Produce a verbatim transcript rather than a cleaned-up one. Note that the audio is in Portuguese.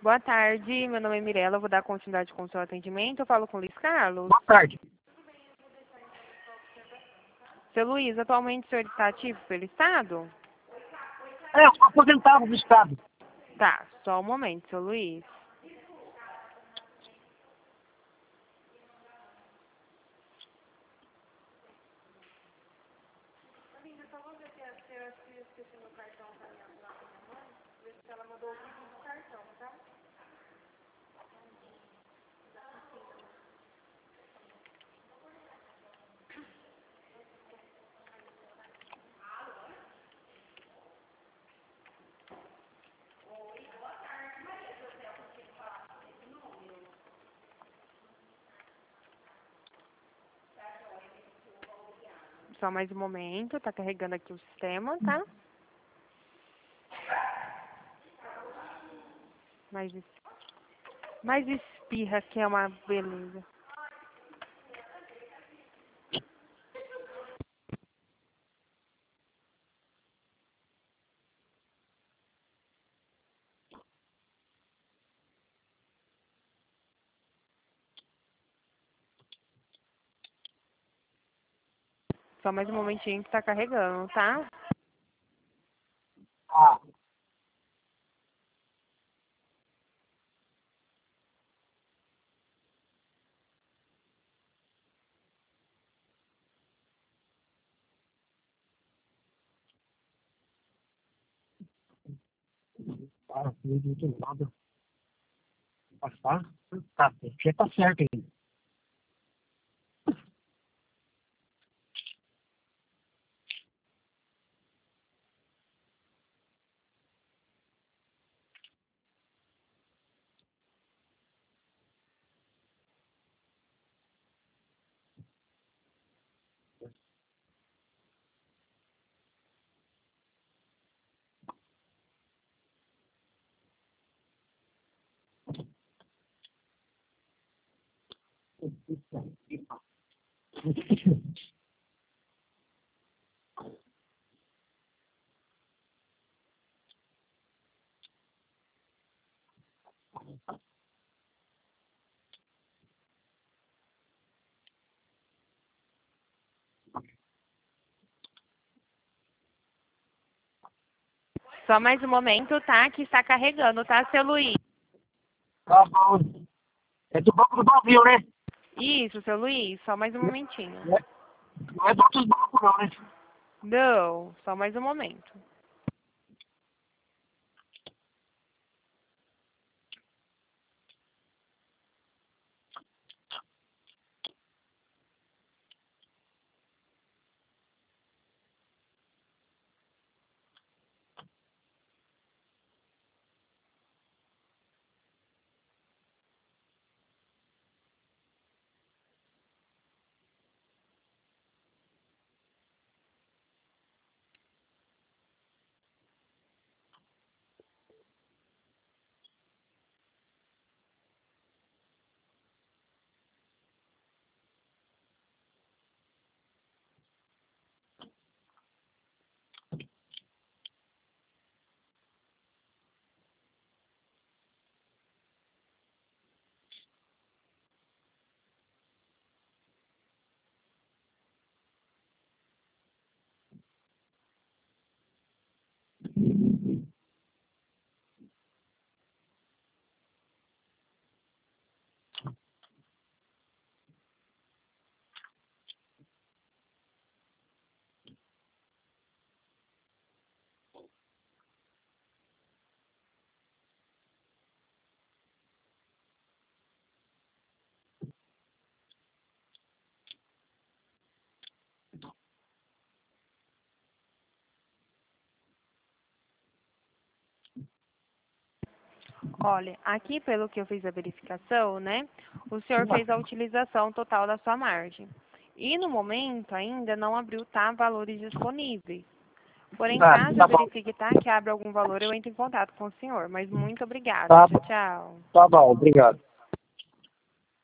Boa tarde, meu nome é Mirella, eu vou dar continuidade com o seu atendimento. Eu falo com o Luiz Carlos. Boa tarde. Seu Luiz, atualmente o senhor está ativo pelo Estado? É, eu sou aposentado do Estado. Tá, só um momento, seu Luiz. Só mais um momento, tá carregando aqui o sistema, tá? Mais, es... mais espirra que é uma beleza. Só mais um momentinho que tá carregando, tá? Ah. Ah, não dito nada. Passar? Tá, já tá certo ainda. Só mais um momento, tá? Que está carregando, tá, seu Luiz? Tá bom. É do Banco do Brasil, né? Isso, seu Luiz, só mais um momentinho. Não é, não é do outros bancos, não, né? Não, só mais um momento. Olha, aqui pelo que eu fiz a verificação, né? O senhor fez a utilização total da sua margem. E no momento ainda não abriu, tá, valores disponíveis. Porém, Tá, caso tá eu bom. verifique, tá, que abra algum valor, eu entro em contato com o senhor. Mas muito obrigada. Tá Tchau, bom. tchau. Tá bom, obrigado.